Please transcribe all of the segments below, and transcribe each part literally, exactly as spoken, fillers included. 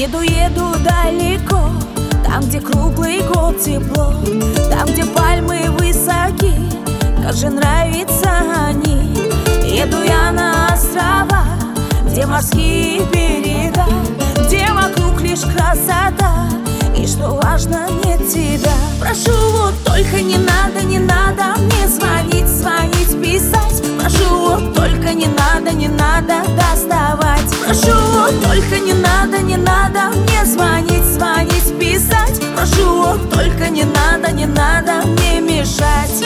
Еду, еду далеко, там, где круглый год тепло, там, где пальмы высоки, как же нравятся они. Еду я на острова, где морские берега, где вокруг лишь красота, и что важно, нет тебя. Прошу, вот только не надо, не надо мне звонить, звонить, писать. Прошу, вот только не надо, не надо доставать. Прошу, вот только не надо, не надо мне звонить, звонить, писать. Прошу, вот только не надо, не надо мне мешать.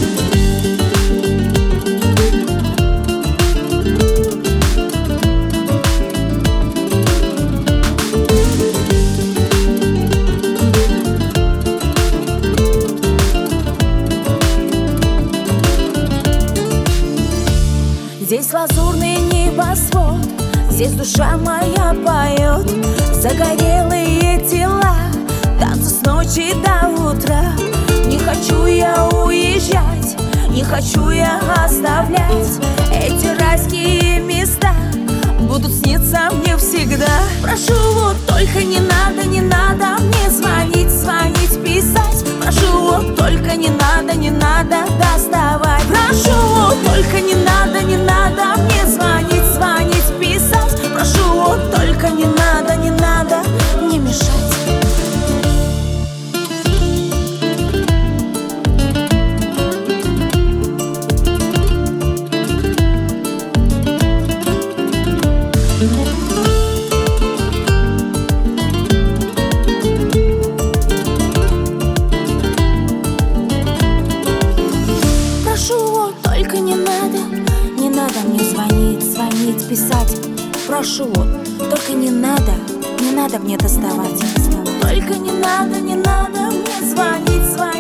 Здесь лазурный небосвод, здесь душа моя поет. Загорелые тела, танцы с ночи до утра. Не хочу я уезжать, не хочу я оставлять. Эти райские места будут сниться мне всегда. Прошу, вот только не надо, не надо мне звонить, звонить, писать. Прошу, вот только не надо, не надо доставать. Прошу, вот только не надо, не надо мне звонить, звонить, писать. Прошу, вот только не надо, не надо мне мешать. Прошу, вот только не надо, не надо мне звонить, звонить, писать. Прошу, вот только не надо, не надо мне доставать. Только не надо, не надо мне звонить, звонить.